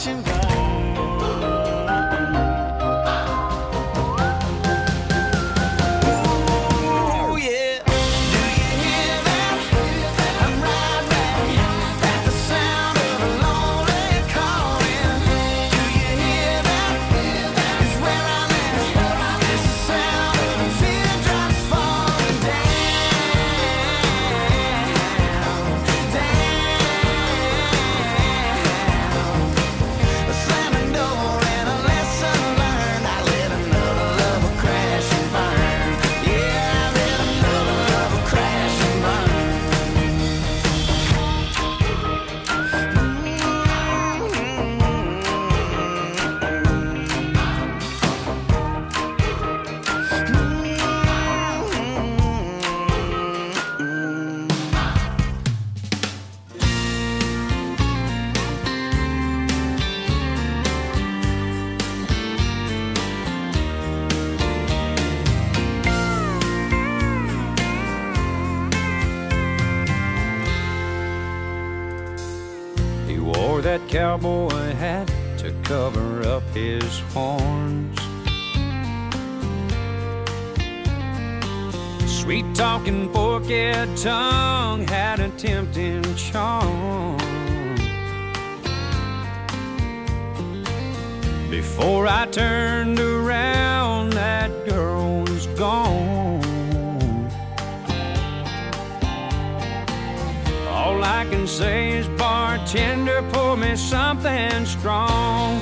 crash and burn. Ooh, yeah. Do you hear that? I'm right back at the sound of a lonely calling. Do you hear that? It's where I'm at. It's the sound of teardrops falling down. A slamming door and a lesson learned. I let another lover crash and burn. Yeah, I let another lover crash and burn. He wore that cowboy hat to cover up his horns. Sweet talking forked tongue had a tempting charm. Before I turned around, that girl was gone. All I can say is, bartender, pour me something strong.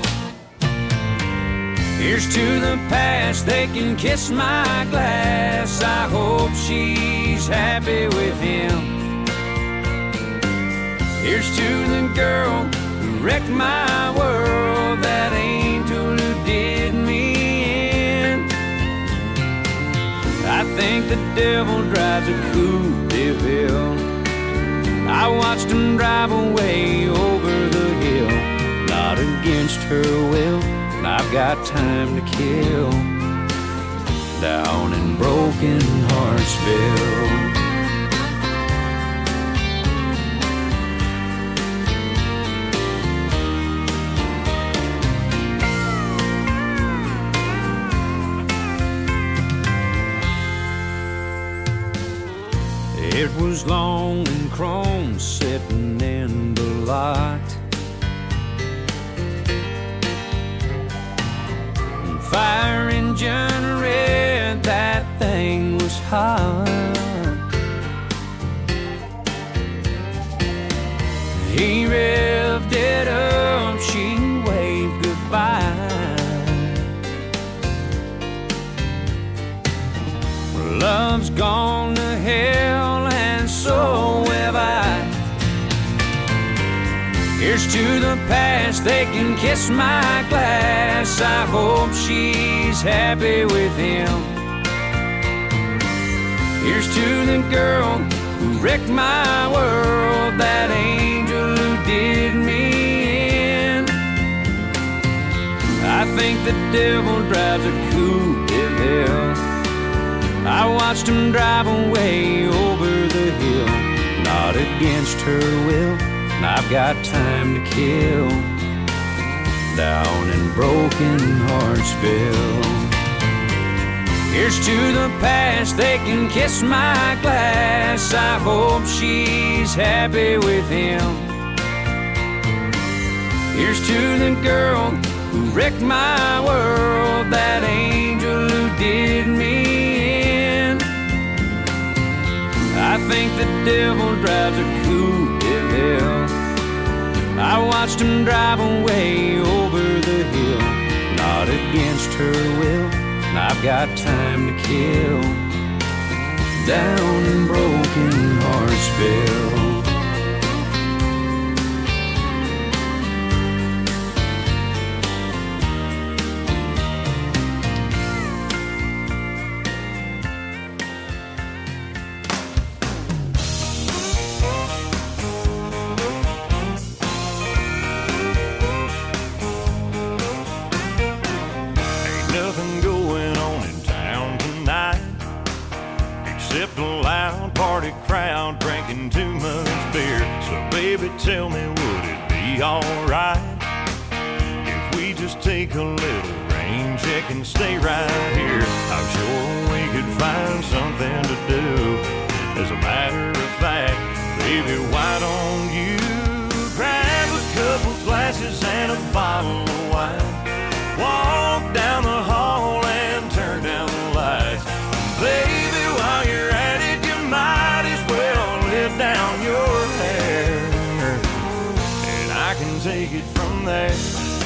Here's to the past, they can kiss my glass. I hope she's happy with him. Here's to the girl who wrecked my world, that angel who did me in. I think the devil drives a Coupe de Ville. I watched him drive away over the hill, not against her will. I've got time to kill down in Broken Heartsville. It was long and chrome sitting in the lot. Fire engine red, that thing was hot. He revved it up, she waved goodbye. Love's gone to hell and so have I. Here's to the past, they can kiss my glass. I hope she's happy with him. Here's to the girl who wrecked my world, that angel who did me in. I think the devil drives a Coupe de Ville. I watched him drive away over the hill, not against her will. I've got time to kill down in Broken Heartsville. Here's to the past, they can kiss my glass. I hope she's happy with him. Here's to the girl who wrecked my world, that angel who did me in. I think the devil drives a Coupe de Ville. I watched him drive away over the hill, not against her will. I've got time to kill down in Broken Heartsville. Crowd drinking too much beer. So baby, tell me, would it be alright just take a little rain check and stay right here. I'm sure we could find something to do. As a matter of fact, baby, why don't you grab a couple glasses and a bottle of wine? Walk down the hall and turn down the lights. Baby, while you're at it, you might as well let down your hair, and I can take it from there.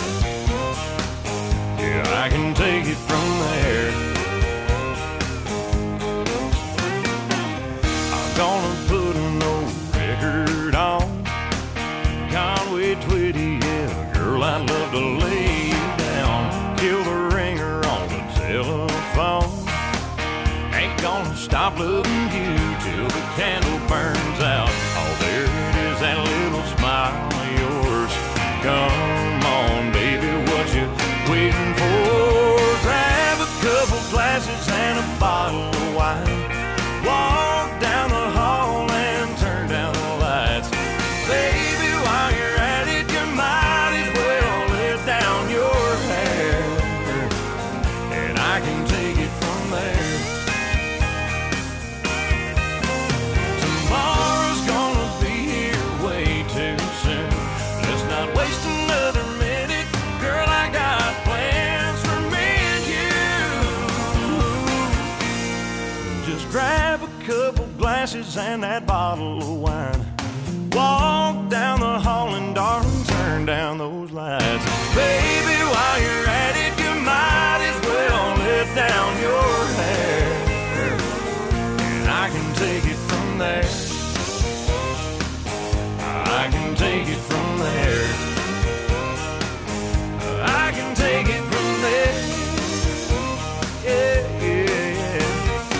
Yeah, I can take it from there. I'm gonna put an old record on Conway Twitty, yeah, girl, I'd love to lay you down. Kill the ringer on the telephone. Ain't gonna stop loving you till the candle burns out. Oh, there it is, that little smile of yours. Come on, baby, what you waiting for? Grab a couple glasses and a bottle of wine. Walk down the hall and turn down the lights. Baby, while you're at it, you might as well let down your hair, and I can take it from there. Tomorrow's gonna be here way too soon. Let's not waste another minute. Girl, I got plans for me and you. Just grab a couple glasses and that bottle of wine. Walk down the hall and darling, turn down those lights. Baby, while you're at it, you might as well let down your hair, and I can take it from there. I can take it from there. I can take it from there. Yeah, yeah, yeah.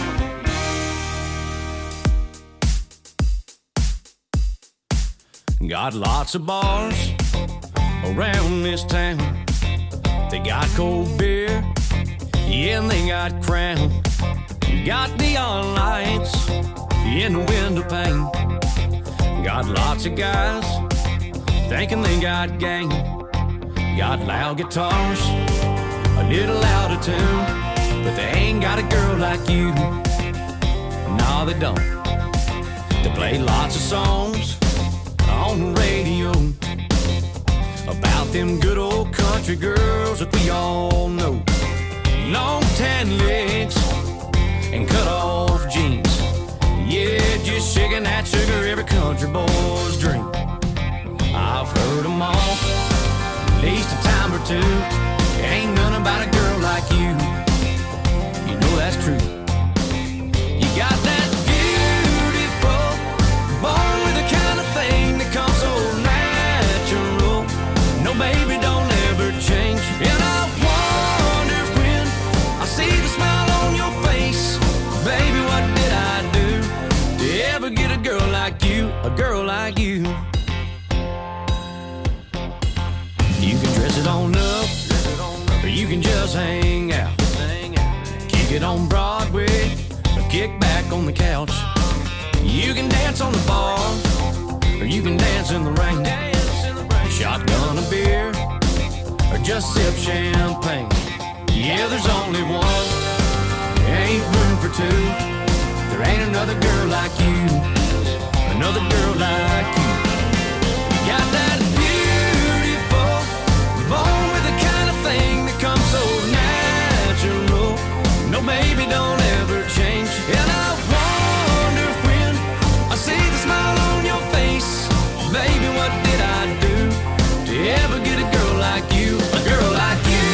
Got lots of bars around this town. They got cold beer, yeah, and they got Crown. Got neon lights in the window pane. Got lots of guys thinking they got game. Got loud guitars, a little out of tune, but they ain't got a girl like you. No, they don't. They play lots of songs on the radio about them good old country girls that we all know. Long tan legs and cut off jeans. Yeah, just shaking that sugar, every country boy's dream. I've heard them all, at least a time or two. Ain't none about a girl like you. You know that's true. You got that beautiful, born with the kind of thing that comes so natural. No, baby, don't ever change. And I wonder when I see the smile on your face, baby, what did I do to ever get a girl like you, a girl like you? You can dress it on up, or you can just hang out. Kick it on Broadway, or kick back on the couch. You can dance on the bar, or you can dance in the rain. Shotgun a beer, or just sip champagne. Yeah, there's only one, ain't room for two. There ain't another girl like you, another girl like you. You got that beautiful, born with the kind of thing that comes so natural. No, baby, don't ever change. And I wonder when I see the smile on your face, baby, what did I do to ever get a girl like you, a girl like you?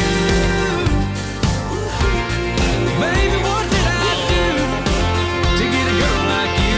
Baby, what did I do to get a girl like you?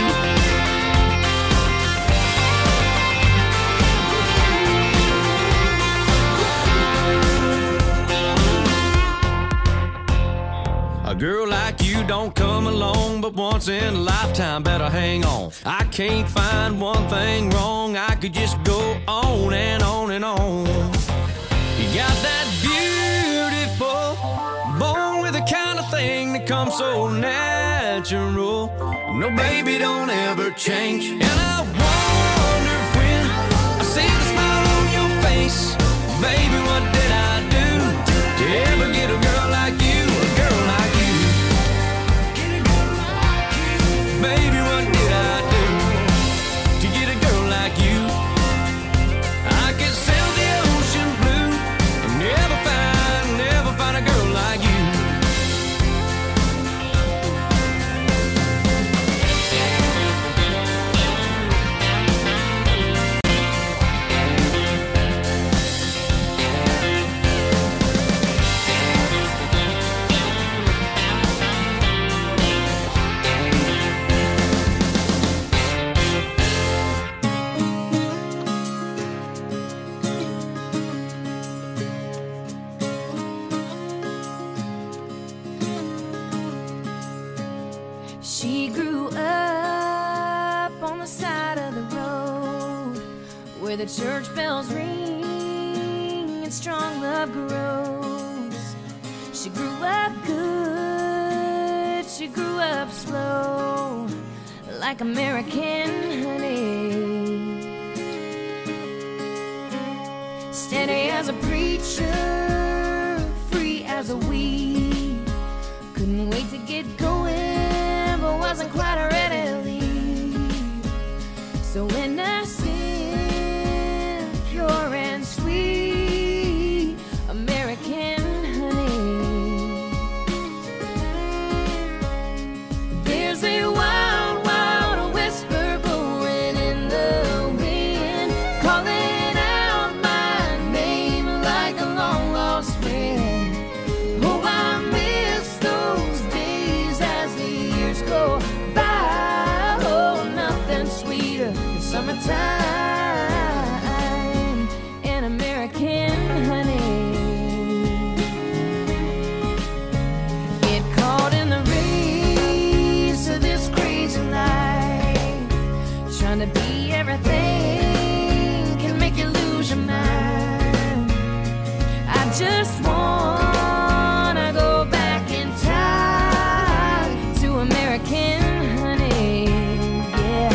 A girl like you don't come along but once in a lifetime, better hang on. I can't find one thing wrong, I could just go on and on and on. You got that beautiful, born with the kind of thing that comes so natural. No, baby, don't ever change. And I wonder when I see the smile on your face, baby, what did I do the church bells ring and strong love grows. She grew up good, she grew up slow, like American honey. Steady as a preacher, free as a weed. Couldn't wait to get going, but wasn't quite ready to leave. So innocent, pure and sweet, American honey. There's a wild, wild whisper blowing in the wind, calling out my name like a long lost friend. Oh, I miss those days as the years go by. Oh, nothing sweeter than summertime and American honey. Get caught in the race of this crazy life, trying to be everything can make you lose your mind. I just wanna go back in time to American honey, yeah.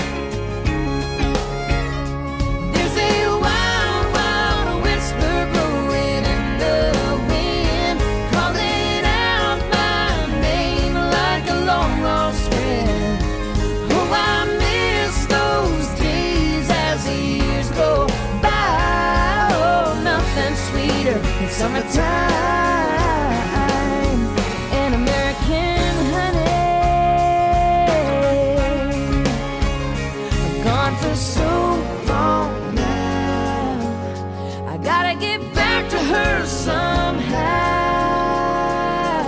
There's a wild, wild whisper blowing in the wind, calling out my name like a long lost friend. Oh, I miss those days as the years go by. Oh, nothing sweeter than summertime and American honey. I'm gone for so long now, I gotta get back to her somehow,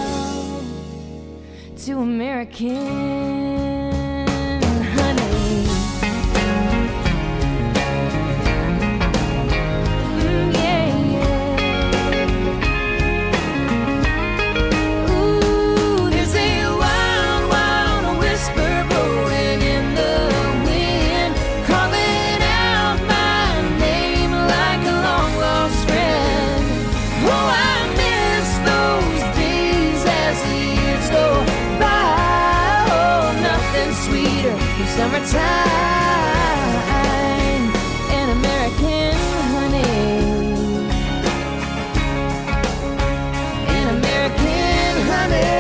to American honey. Yeah, yeah. Ooh, there's a wild, wild whisper blowing in the wind, calling out my name like a long lost friend. Oh, I miss those days as the years go by. Oh, nothing sweeter than summertime and American honey. And American honey.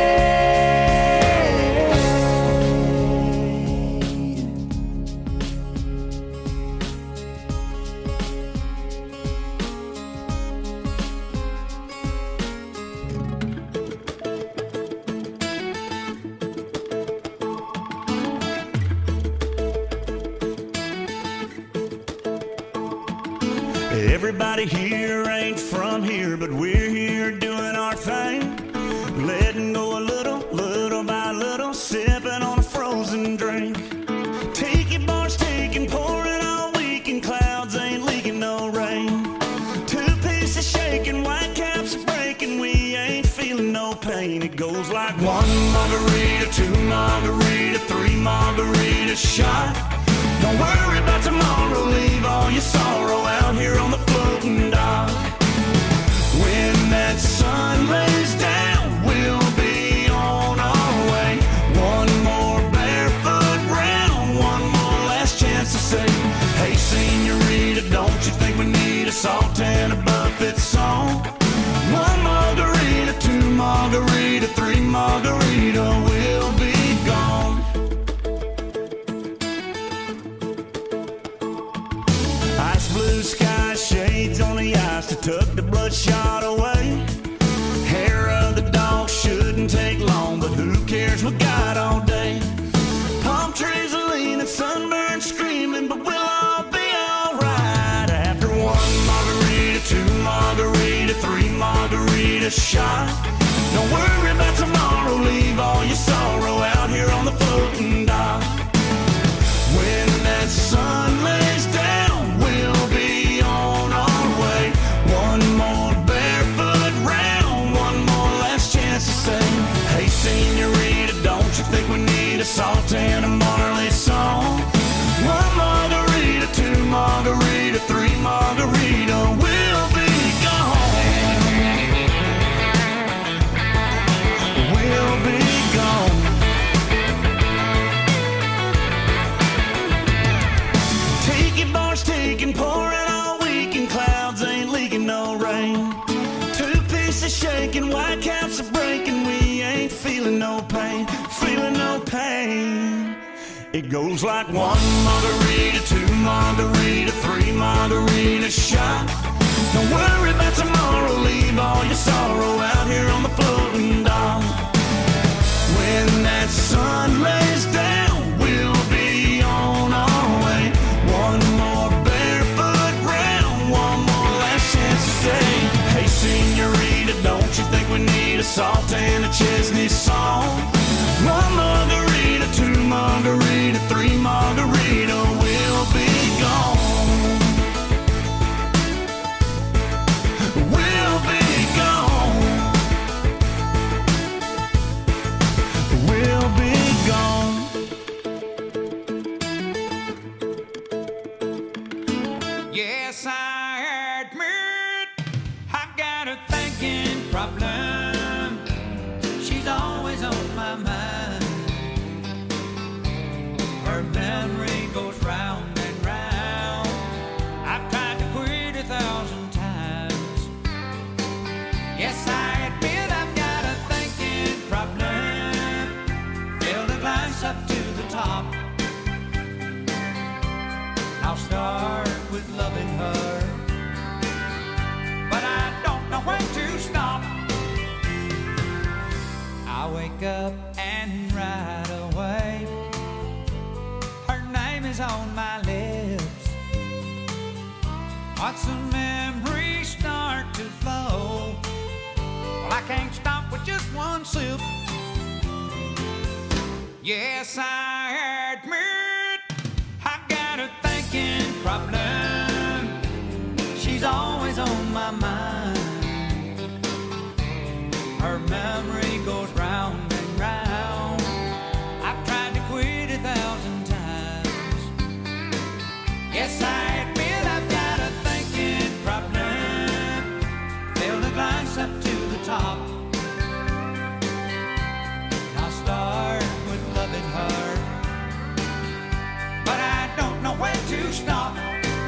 Everybody here ain't from here, but we're here doing our thing. Letting go a little, little by little, sipping on a frozen drink. Tiki bars taking, pouring all weekend, clouds ain't leaking no rain. Two pieces shaking, white caps are breaking, we ain't feeling no pain. It goes like one margarita, two margarita, three margarita shot. Don't worry about tomorrow, leave all your sorrow out here on the floating dock. When that sun lays down, we'll be on our way. One more barefoot round, one more last chance to say, hey senorita, don't you think we need a salt and a buffet song? One margarita, two margarita, three margarita, we'll be gone. Ice blue sky, shades on the ice to tuck the bloodshot away. Hair of the dog shouldn't take long, but who cares, we got all day. Palm trees are leaning, sunburned screaming, but we'll all be alright. After one margarita, two margarita, three margarita shot. Don't worry about tomorrow, leave all your sorrow out here on the floating dock. When that sun lays down, we'll be on our way. One more barefoot round, one more last chance to say, hey senorita, don't you think we need a salt and a Marley song? One margarita, two margarita, three Ice is shaking, white caps are breaking. We ain't feeling no pain, feeling no pain. It goes like 1 margarita, 2 margarita, 3 margarita shot. Don't worry about tomorrow, leave all your sorrow out here on the floating dock. When that sun lays down, we'll be on our way. One more barefoot round, one more last chance to say, hey senorita, don't you think we need a salt and a Chesney song? 1 margarita, 2 margarita, 3 margarita, we'll be gone. We'll be gone. We'll be gone. Yes, I admit I've got a thinking problem. She's always on my mind. Her memory goes round and round. I've tried to quit 1,000 times. Yes, I admit I've got a thinking problem. Fill the glass up to the top. I'll start with loving her, but I don't know when to stop. I wake up and right away her name is on my lips. Watch the memories start to flow. Well, I can't stop with just one sip. Yes, I admit I've got a thinking problem. She's always on my mind. Her memory goes round and round. I've tried to quit 1,000 times. Yes, I admit I've got a thinking problem. Fill the glass up to the top. I'll start with loving her, but I don't know when to stop.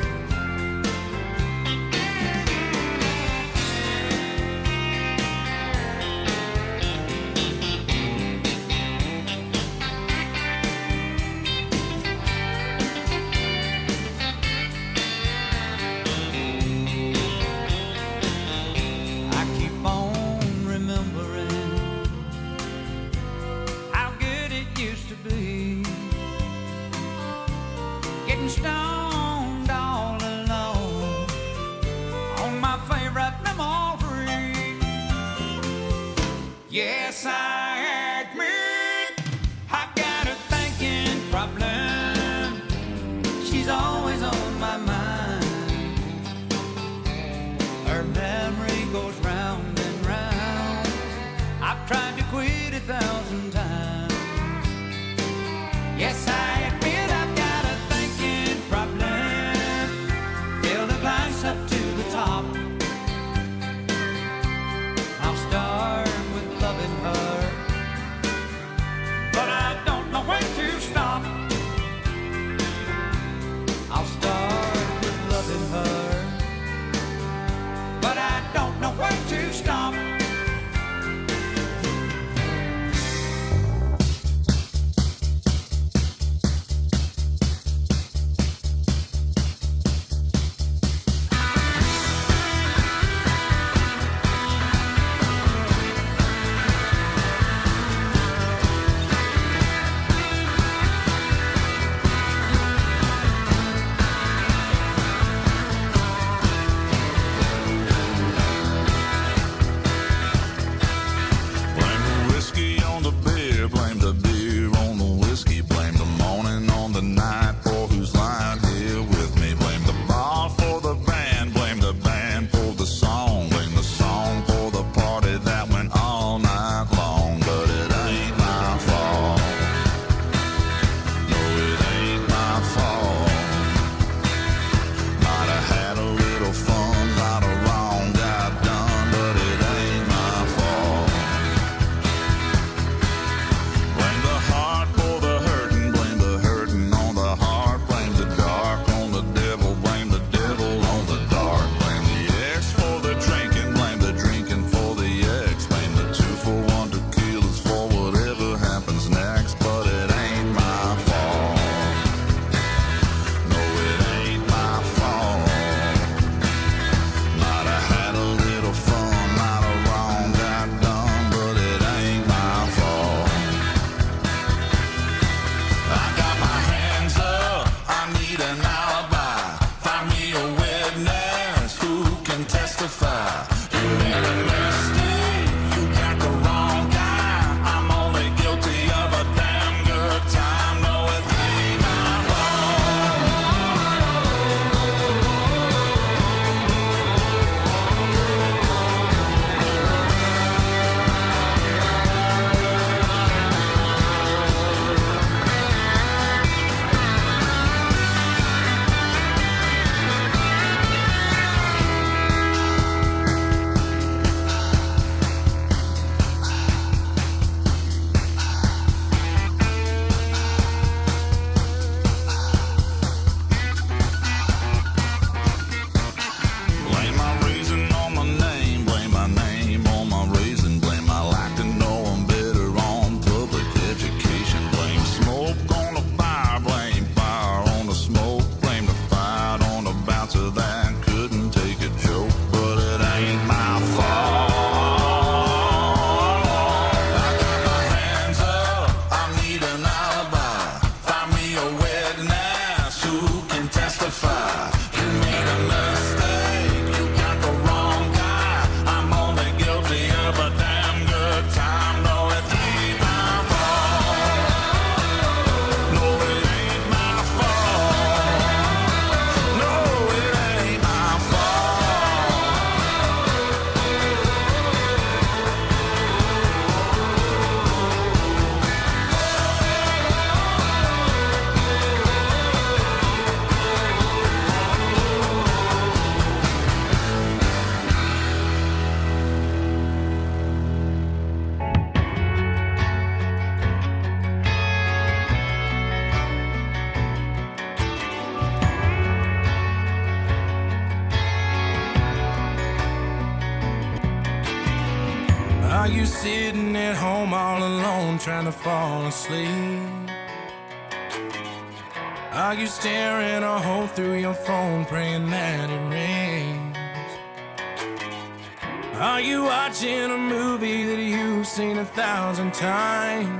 I keep on remembering how good it used to be. Getting stoned all alone on my favorite memory. Yes, I admit I've got a thinking problem. She's always on my mind. Her memory goes round and round. I've tried to quit 1,000 times. Yes, I admit I've got a thinking problem. Fill the glass up to the top. I'll start with loving her, but I don't know when to stop. I'll start with loving her, but I don't know when to stop. Are you sitting at home all alone trying to fall asleep? Are you staring a hole through your phone praying that it rains? Are you watching a movie that you've seen 1,000 times?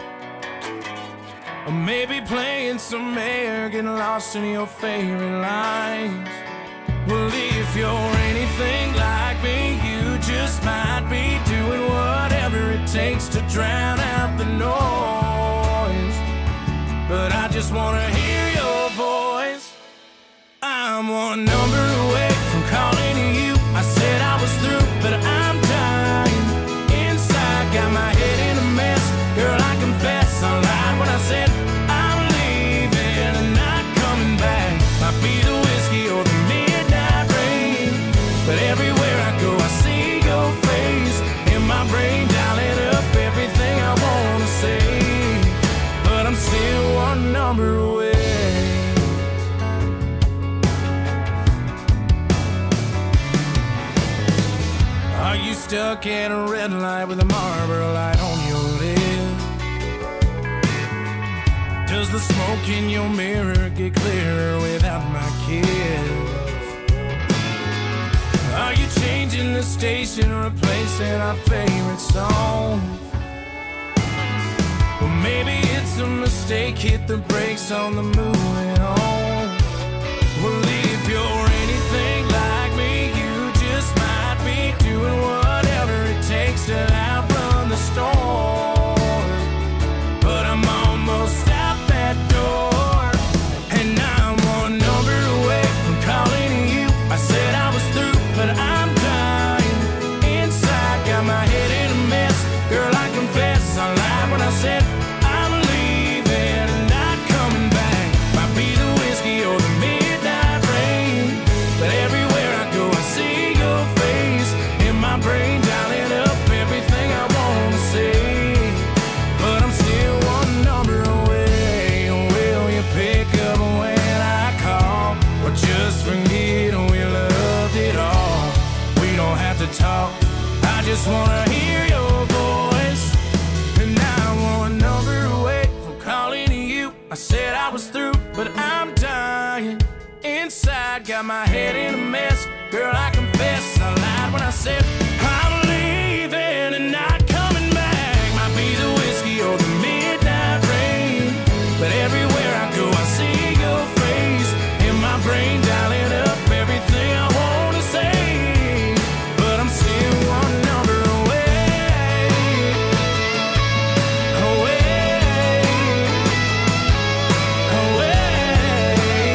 Or maybe playing some air, getting lost in your favorite lines? Well, if you're anything like me, you just might be doing whatever it takes to drown out the noise. But I just wanna hear your voice. I'm one number away from calling you. I said I was through, but I'm dying inside. Got my head in a mess. Girl, I confess I lied when I said I'm leaving and not coming back. Might be the whiskey or the midnight rain, but everywhere I go I see your face in my brain, dialing up everything I wanna say. But I'm still one number away. Are you stuck at a red light with a Marlboro light on your lip? Does the smoke in your mirror get clearer without my kiss? Are you changing the station, replacing our favorite song? Well, maybe it's a mistake, hit the brakes on the moving on. Well, if you're anything like me, you just might be doing whatever it takes to outrun the storm. But I'm almost out that door, and I'm one number away from calling you. I said I was through, but I'm dying inside. Got my head in a mess. Girl, I confess I lied when I said I'm leaving and not coming back. Might be the whiskey or the midnight rain, but everywhere I go I see your face in my brain, dialing up everything I wanna say. But I'm still one number away. Will you pick up when I call, or just forget we loved it all? We don't have to talk, I just wanna hear your voice. And now I'm one number away from calling you. I said I was through, but I'm dying inside. Got my head in a mess. Girl, I confess I lied when I said I'm leaving and not coming back. Might be the whiskey or the midnight rain, but everywhere I go I see your face in my brain, dialing up everything I wanna say. But I'm still one number away, away, away.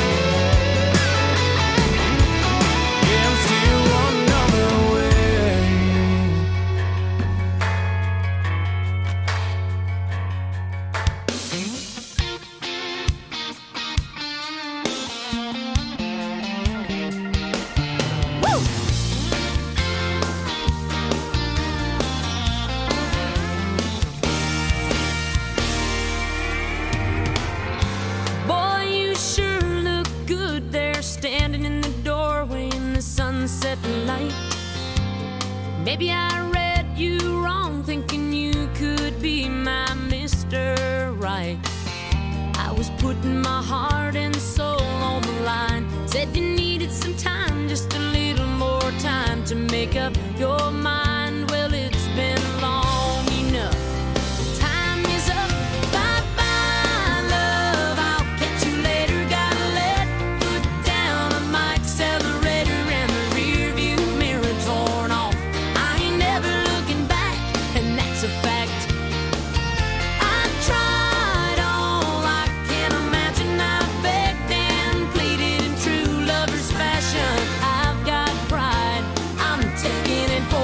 Yeah, I'm still one number away. Boy, you sure look good there, standing in the doorway in the sunset light. Maybe I read you wrong, thinking you could be my Mr. Right. I was putting my heart and soul on the line. Said you needed some time, just a little more time to make up your mind. Well, it's been long enough. Time is up. Bye-bye, love. I'll catch you later. Gotta let foot down on my accelerator, and the rear view mirror torn off. I ain't never looking back, and that's a fact. I tried all I can imagine. I begged and pleaded in true lover's fashion. I've got pride, I'm taking it for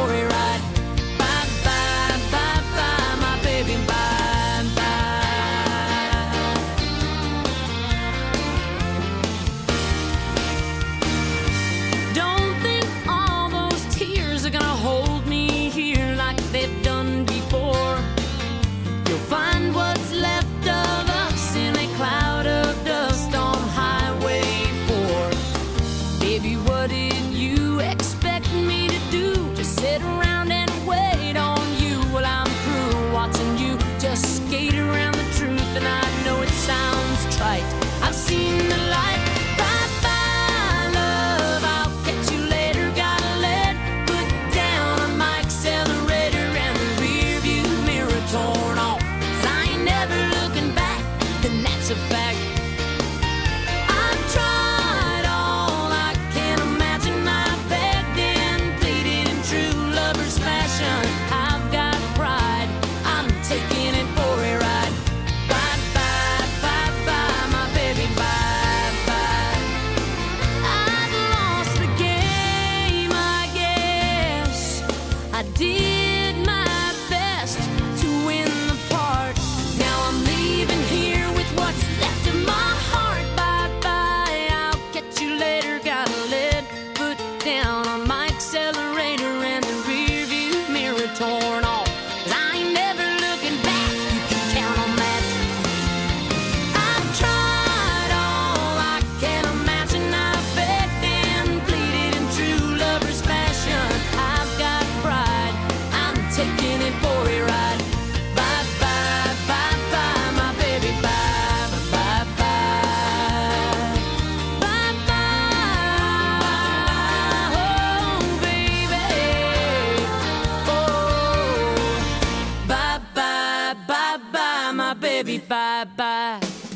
bye-bye.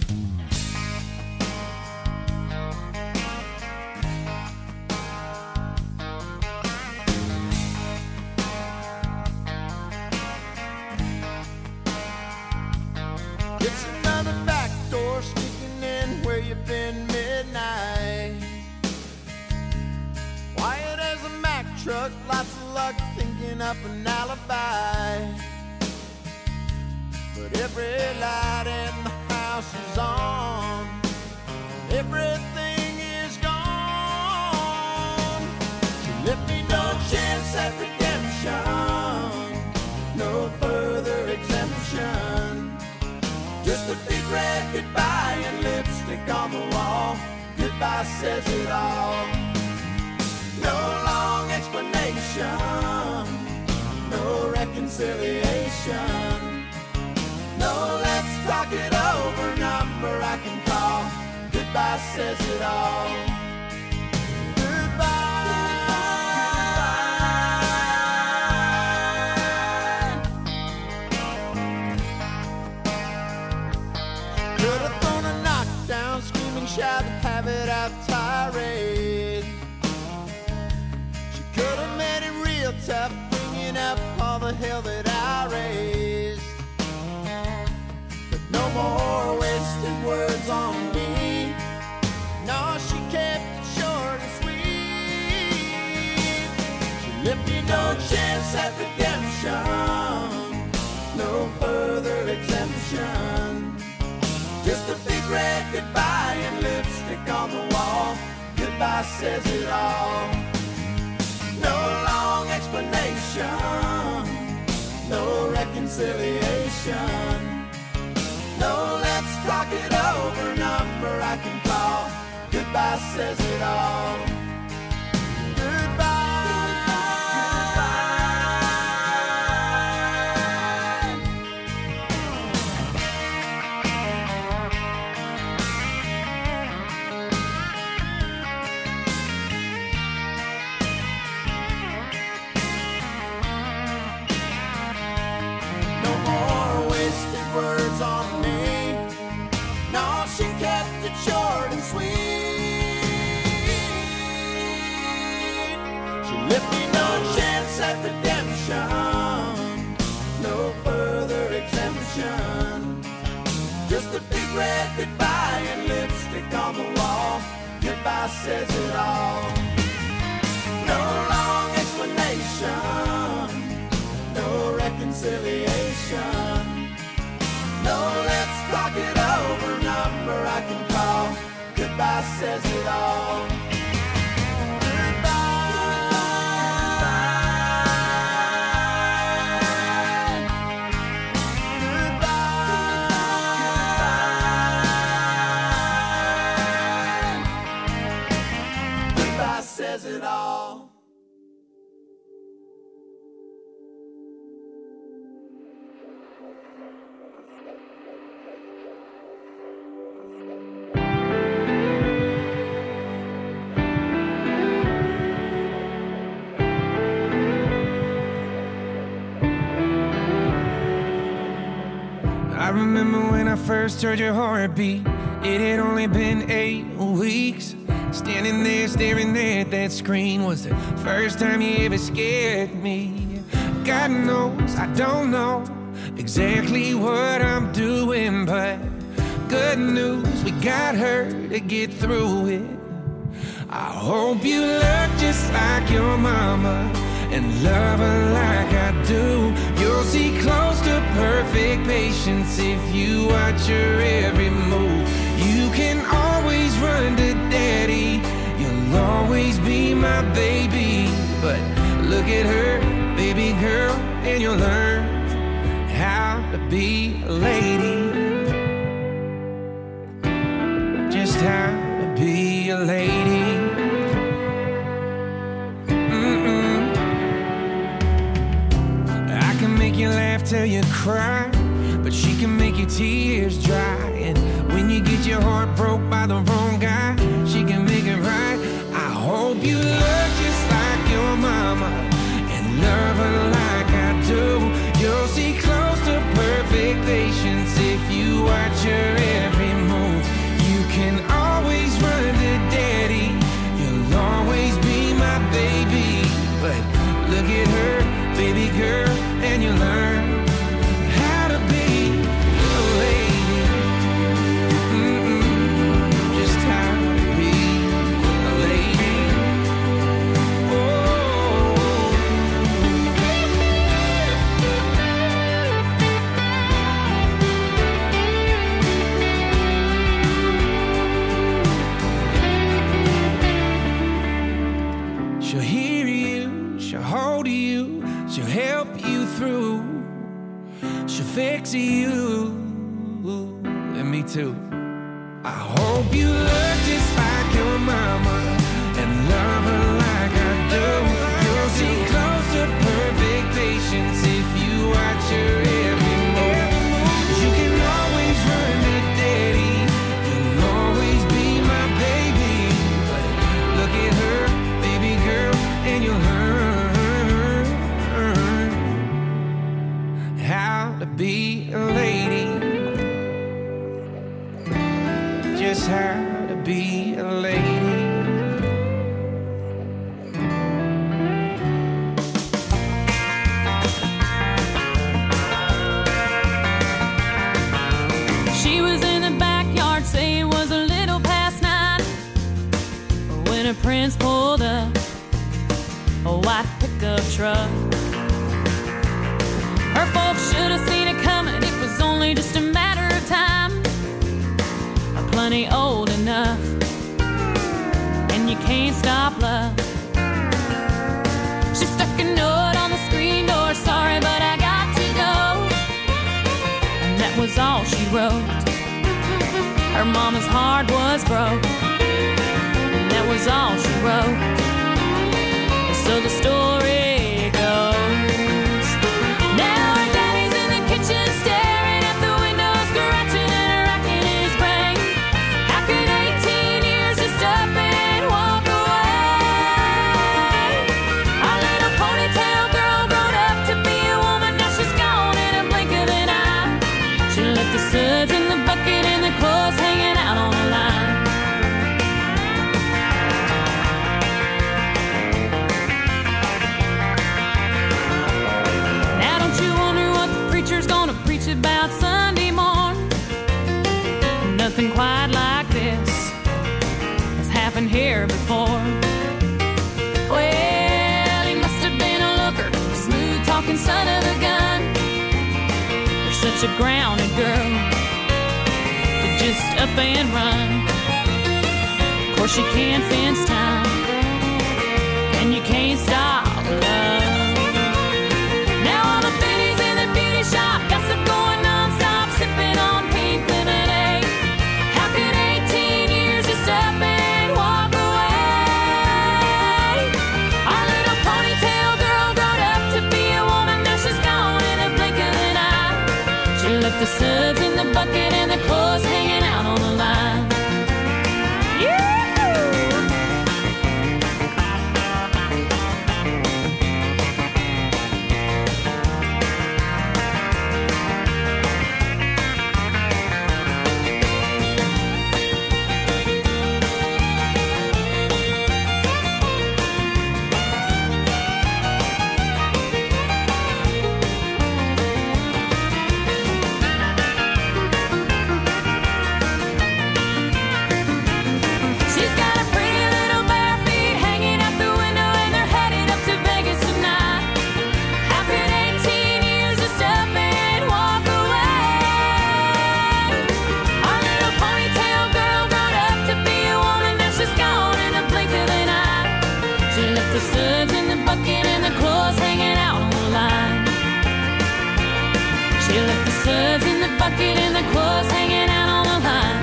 It's another back door sneaking in where you've been midnight. Quiet as a Mack truck, lots of luck thinking up an alibi. But every light in the house is on. Everything is gone. She left me no chance at redemption, no further exemption. Just a big red goodbye and lipstick on the wall. Goodbye says it all. No long explanation, no reconciliation. No, let's talk it over, number I can call. Goodbye says it all. Could have thrown a knockdown, screaming, shout, have it out tirade. She could have made it real tough, bringing up all the hell that I raised. But no more wasted words on me. No, she kept it short and sweet. She left me no chance at redemption, no further exemption. Just a big red goodbye and lipstick on the wall. Goodbye says it all. No long explanation, no reconciliation. No, let's talk it over, number I can call. Goodbye says it all. Words on me. No, she kept it short and sweet. She left me no chance at redemption, no further exemption. Just a big red goodbye and lipstick on the wall. Goodbye says it all. No long explanation, no reconciliation. No, let's talk it over, number I can call. Goodbye says it all. Goodbye says it all. I remember when I first heard your heartbeat. It had only been 8 weeks. Standing there staring at that screen was the first time you ever scared me. God knows I don't know exactly what I'm doing, but good news, we got her to get through it. I hope you look just like your mama and love her like I do. You'll see close to perfect patience if you watch her every move. You can always run to daddy, you'll always be my baby. But look at her, baby girl, and you'll learn how to be a lady. Just how to be a lady. Make you laugh till you cry, but she can make your tears dry. And when you get your heart broke by the wrong guy, she can make it right. I hope you look just like your mama and love her like I do. You'll see close to perfect patience if you watch her Look at her, baby girl, and you learn how to be a lady. Just how to be a lady. She'll hear you, she'll hold you, she'll help you through, she'll fix you, and me too. I hope you look just like your mama and love her like I do. You'll see close to perfect patience if you watch her every move. You can always run to daddy, you'll always be my baby. But look at her, baby girl, and you'll learn how to be a lady. Just how to be a lady. She was in the backyard, say it was a little past 9 when a prince pulled up a white pickup truck. Her folks should have seen it coming, it was only just a matter of time. Plenty old enough, and you can't stop love. She stuck a note on the screen door, sorry but I got to go. And that was all she wrote. Her mama's heart was broke, and that was all she wrote. So the story goes, now her daddy's in the kitchen staring at the window, scratching and racking his brain. How could 18 years just up and walk away? Our little ponytail girl grown up to be a woman, now she's gone in a blink of an eye. She left the suds in the bucket and the clothes hanging out on the line. Now don't you wonder what the preacher's gonna preach about Sunday morn? Nothing quite like this has happened here before. Well, he must have been a looker, a smooth talking son of a gun. You're such a grounded girl to just up and run. Of course you can't fence time, and you can't stop love. Now all the biddies in the beauty shop gossip going non-stop, sipping on pink lemonade. How could 18 years just up and walk away? Our little ponytail girl grown up to be a woman, now she's gone in a blink of an eye. She left the suds in the bucket and the clothes hanging out on the line. Yeah! She's got a pretty little bare feet hanging out the window, and they're headed up to Vegas tonight. How could 18 years just up and walk away? Our little ponytail girl grown up to be a woman, now she's gone in a blink of an eye. She left the suds in the bucket and the clothes hanging out on the line. She left the suds in the bucket and the clothes hanging out on the line.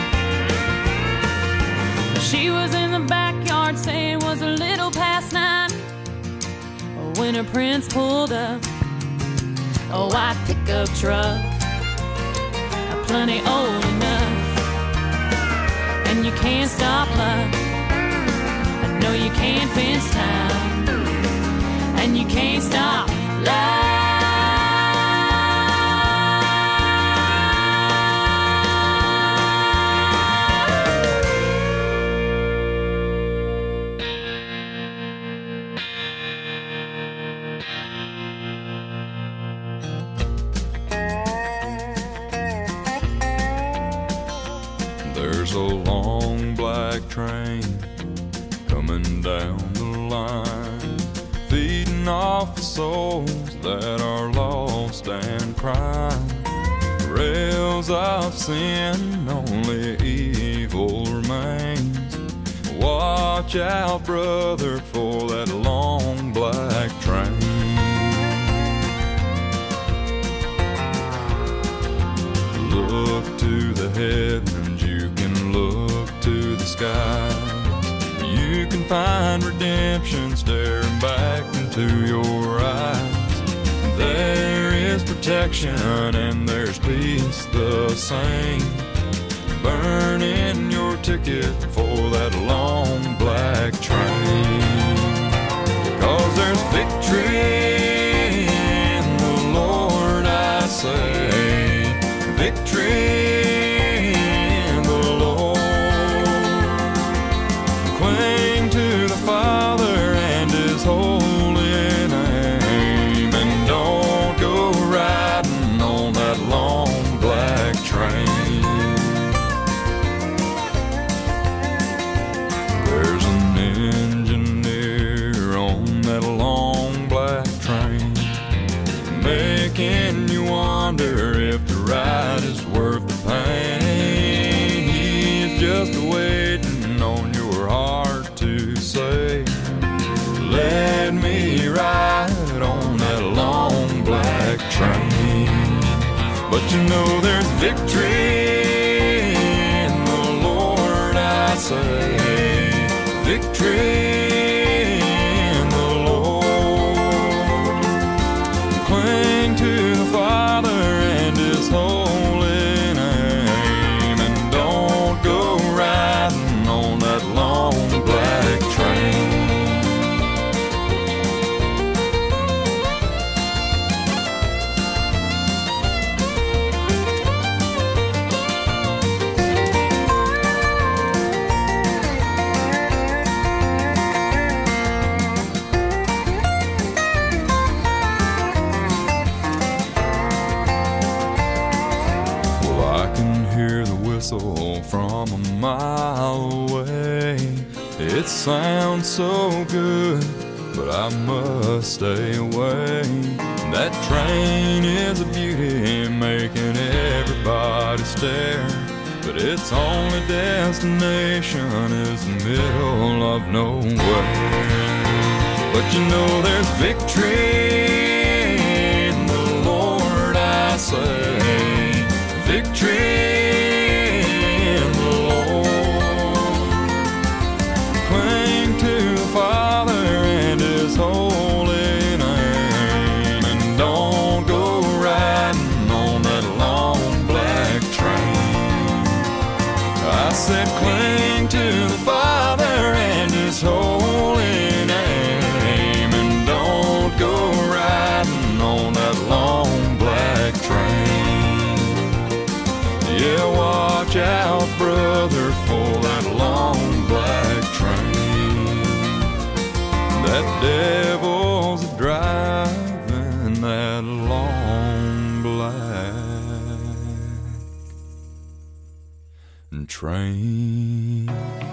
She was in the backyard, saying it was a little past 9 when her prince pulled up a white pickup truck, plenty old enough, and you can't stop love. I know you can't fence time, and you can't stop love. There's a long black train coming down the line, feeding off the souls that are lost and crying. Rails of sin, only evil remains. Watch out, brother, for that long black train. Look to the heavens, you can look to the skies. You can find redemption staring back into your eyes. There is protection and there's peace the same. Burning your ticket for that long black train. 'Cause there's victory in the Lord, I say. Victory in the Lord. Cling to the Father and His holy name, and don't go riding on that long black train. There's an engineer on that long black train, making you wonder if the ride is worth the pain. He's just waiting on your heart to say, let me ride on that long black train. But you know there's victory in the Lord, I say. Victory in the Lord. Cling to the Father and His holy name, and don't go riding on that long black train. From a mile away, it sounds so good, but I must stay away. That train is a beauty, making everybody stare, but its only destination is the middle of nowhere. But you know there's victory in the Lord, I say. Victory. Father and His holy name, and don't go riding on that long black train. I said cling to the Father and His holy name, and don't go riding on that long black train. Yeah, watch out, brother, for that long black train. That devil's driving that long black train.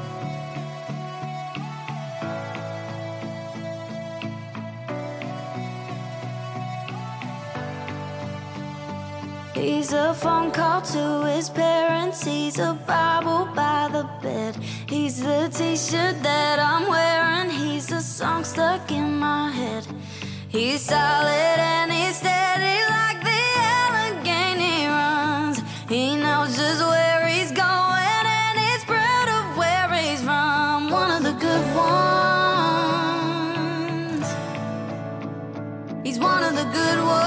He's a phone call to his parents. He's a Bible by the bed. He's the t-shirt that I'm wearing. He's a song stuck in my head. He's solid and he's steady like the Allegheny runs. He knows just where he's going and he's proud of where he's from. One of the good ones. He's one of the good ones.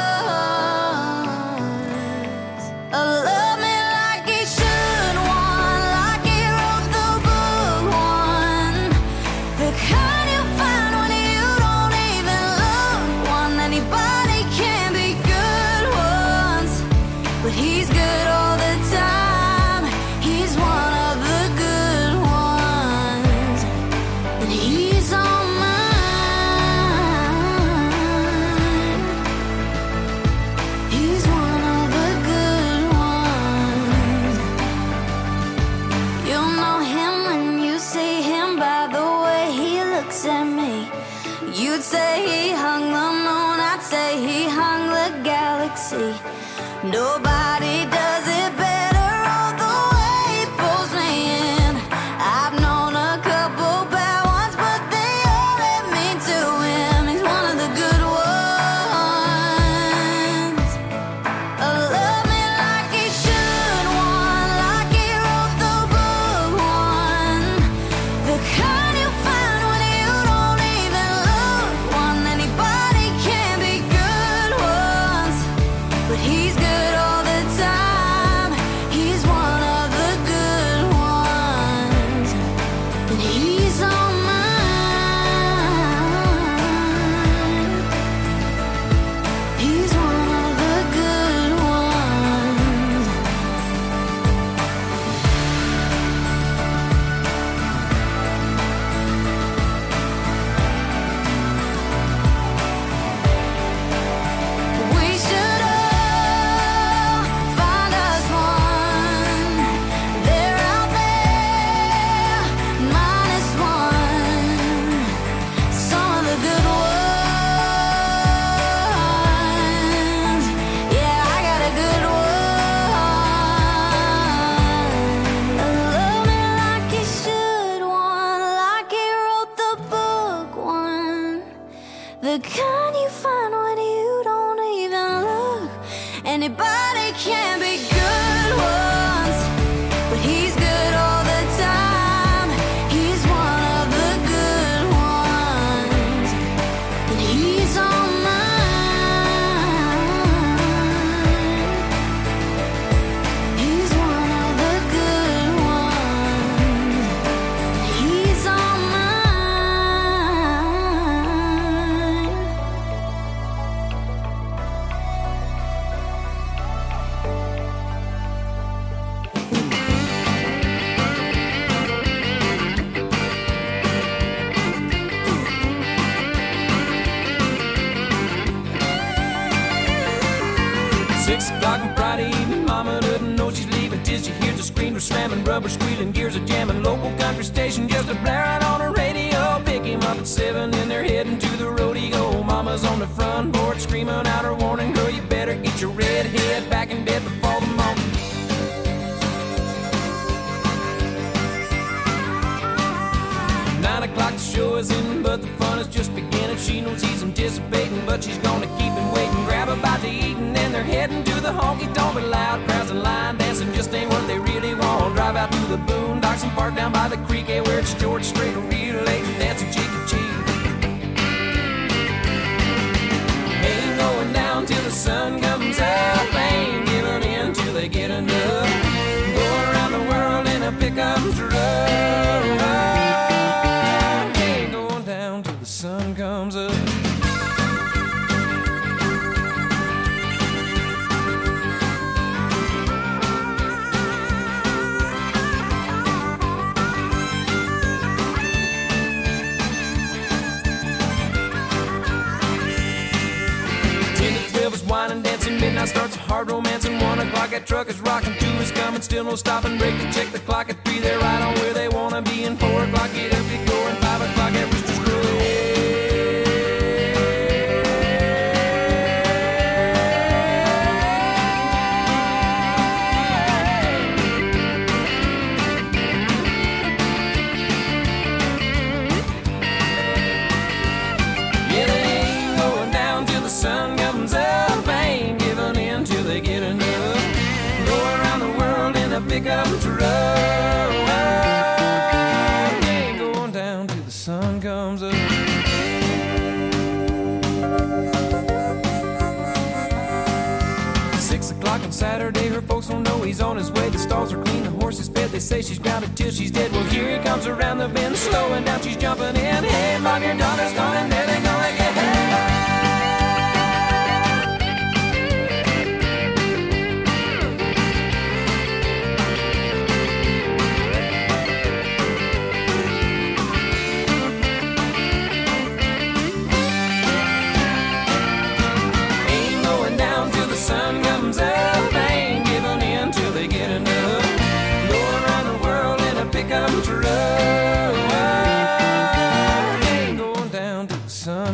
Love me like he should, one like he wrote the book, one the kind you find when you don't even look, one anybody can be good ones, but he's good all the time. He's one of the good ones, and he's on mine. see. Nobody does it better, all the way he pulls me in. I've known a couple bad ones, but they all led me to him. He's one of the good ones. Love me like he should, one like he wrote the book, one. The kind you find when you don't even look, one. Anybody can be good ones, but he's good all the time. He's one of the good ones, and he's on mine. He's one of the good ones. We should all find us one. They're out there, minus one. Some of the good ones. Yeah, I got a good one. Love me like he should, one like he wrote the book, one. The kind you find when you don't even look. Anybody can be good ones, but he's good all the time. He's one of the good ones, and he's on mine. He's one of the good ones, and he's on mine. Six o'clock on Friday evening, mama doesn't know she's leaving till she hears the screamer slamming, rubber squealing, gears are jamming. Local country station just a blaring on the radio. Pick him up at 7 and they're heading to the rodeo. Mama's on the front porch screaming out her warning, girl, you better get your red head back in bed before the morning. 9 o'clock the show is in, but the fun is just beginning. She knows he's anticipating, but she's gonna keep him waiting. Grab a bite to eat and then they're heading to the honky tonk. Loud crowds and line dancing just ain't what they really want. Drive out to the boondocks and park down by the creek, yeah, where it's George Strait, real late and dancing cheek to cheek. Ain't going down till the sun comes up, ain't giving in till they get enough. Go around the world in a pickup truck. Ain't going down till the sun comes up. Wine and dancing, midnight starts a hard romancing. 1 o'clock that truck is rocking, 2 is coming, still no stopping. Break to check the clock at 3, they're right on where they wanna be. And 4 o'clock get up, get going, 5 o'clock at Rooster's Crow. Yeah, they ain't going down till the sun comes up. Pickup truck, ain't going down till the sun comes up. 6 o'clock on Saturday, her folks don't know he's on his way. The stalls are clean, the horse is fed. They say she's grounded till she's dead. Well, here he comes around the bend, slowing down, she's jumping in. Hey, mom, your daughter's coming, there they go again. Pickup truck, ain't going down to the sun.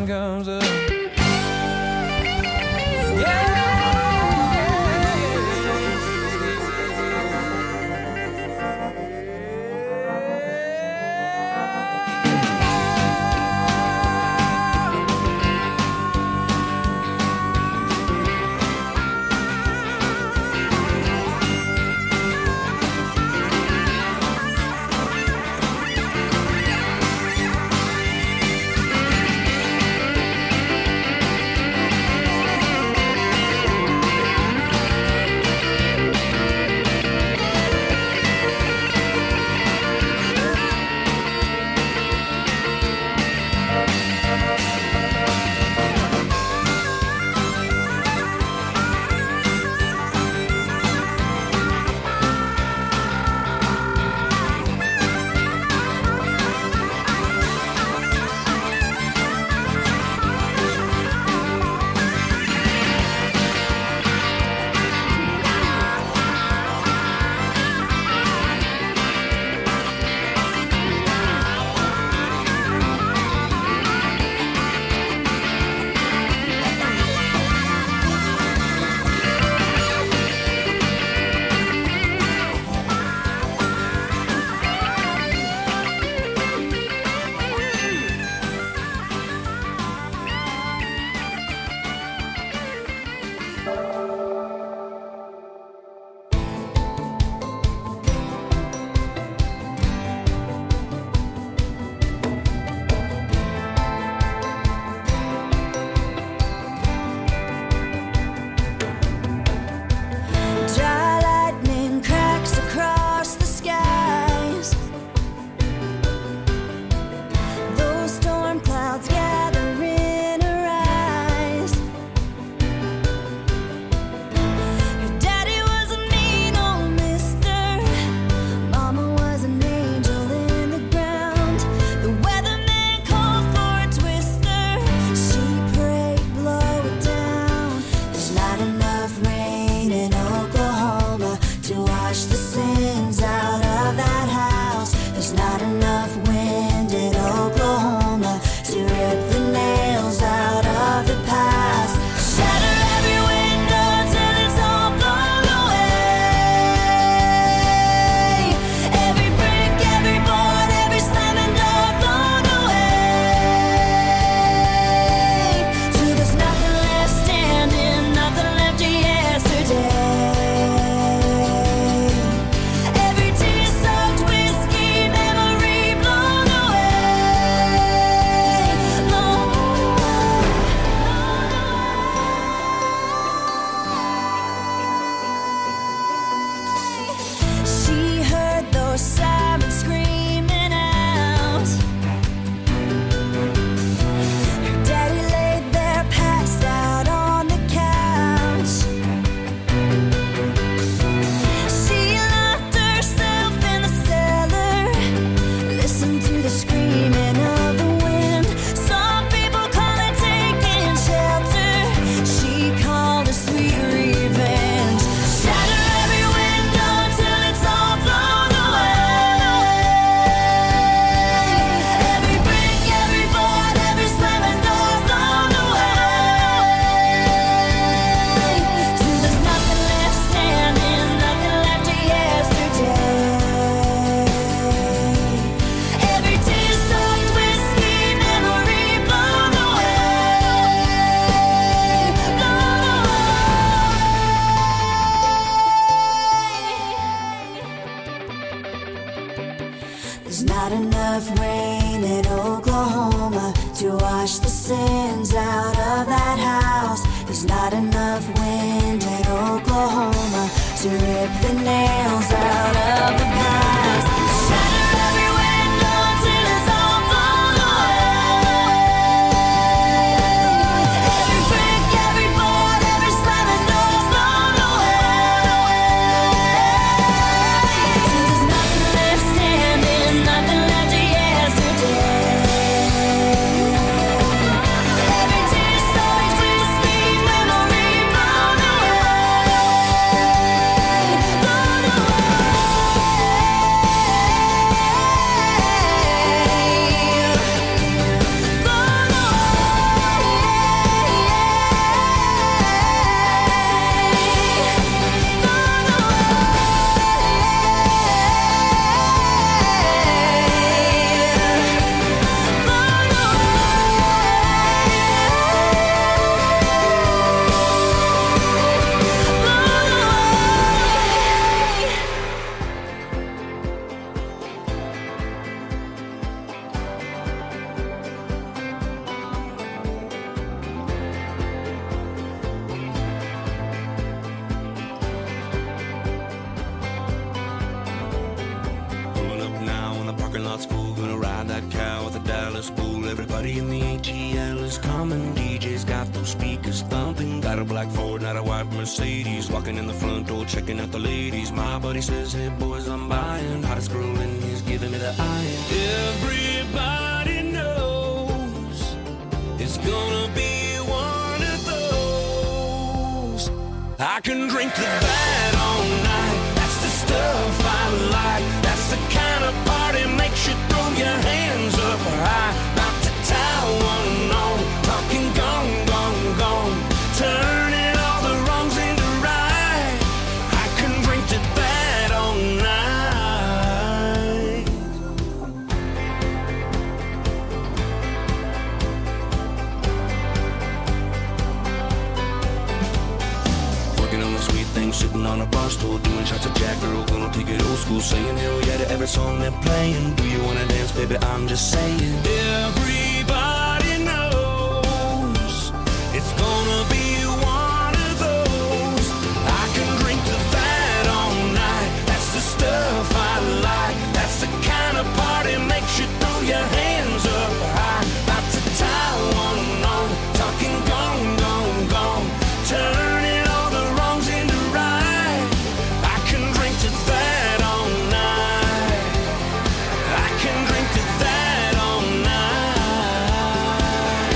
There's not enough wind in Oklahoma to rip the nails out of the past. Shatter every window till it's all blown away. Every brick, every board, every slamming door blown away. Till there's nothing left standing, nothing left of yesterday. Every tear so sweet memory blown away, blown Pulling up now in the parking lot's full. Gonna ride that cow with a Dallas bull. Everybody in the ATL is coming. DJ's got those speakers thumping. Got a black Ford, not a white Mercedes. Walking in the front door, checking out the ladies. My buddy says, hey boys, I'm buying. Hottest girl in he's giving me the eye. Everybody knows it's gonna be one of those. I can drink to that all night. That's the stuff I like. That's the kind of party makes you throw your hands up high. About to tie one on, talking gone, gone, gone. Turning all the wrongs into right. I can drink to that all night. Working on the sweet thing, sitting on a bar stool, doing shots of Jack Earl, gonna take it old school, saying hell yeah to every song they're playing. Do you wanna dance, baby? I'm just saying. Everybody knows it's gonna be one of those. I can drink to that all night. That's the stuff I like. That's the kind of party makes you throw your hands up high. About to tie one on, talking gone, gone, gone. Turning all the wrongs into right. I can drink to that all night. I can drink to that all night.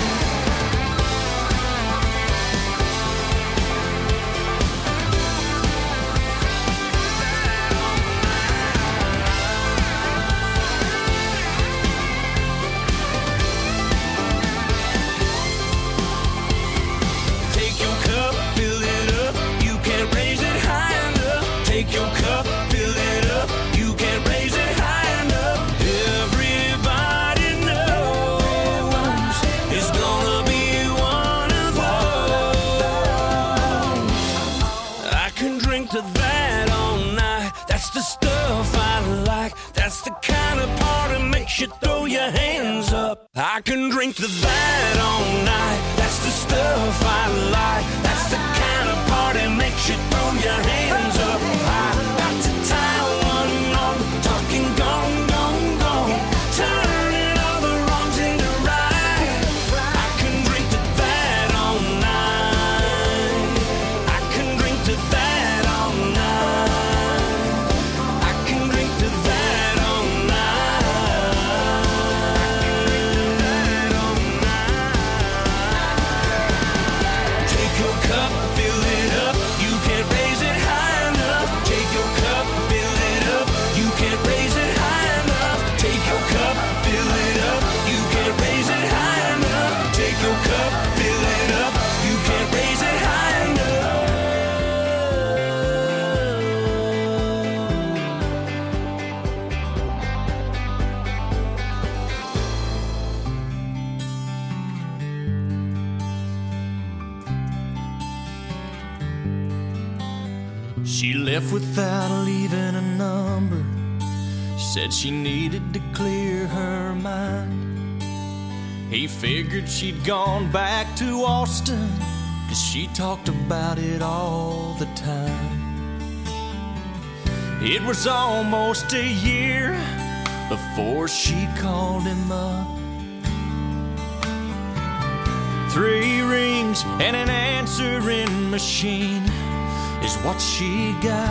Take your cup, fill it up. You can't raise it high enough. Take your cup, fill it up. You can't raise it high enough. Everybody knows it's gonna be one of those. I can drink to that all night. That's the stuff I like. That's the kind of party makes you throw your hands up. I can drink to that all night. That's the stuff I like. That's the kind of party makes you throw your hands up. I got to tie one on, talking gone, gone, gone. Turning all the wrongs into right. I can drink to that all night. I can drink to that all night. I can drink to that all night. Take your cup, fill it up. You can't raise it high enough. Take your cup, fill it up. You can't raise it high enough. Take your cup, fill it up. You can't raise it high enough. Take your cup, fill it up. You can't raise it high enough. She left without leaving a number. Said she needed to clear her mind. He figured she'd gone back to Austin 'cause she talked about it all the time. It was almost a year before she called him up. 3 rings and an answering machine is what she got.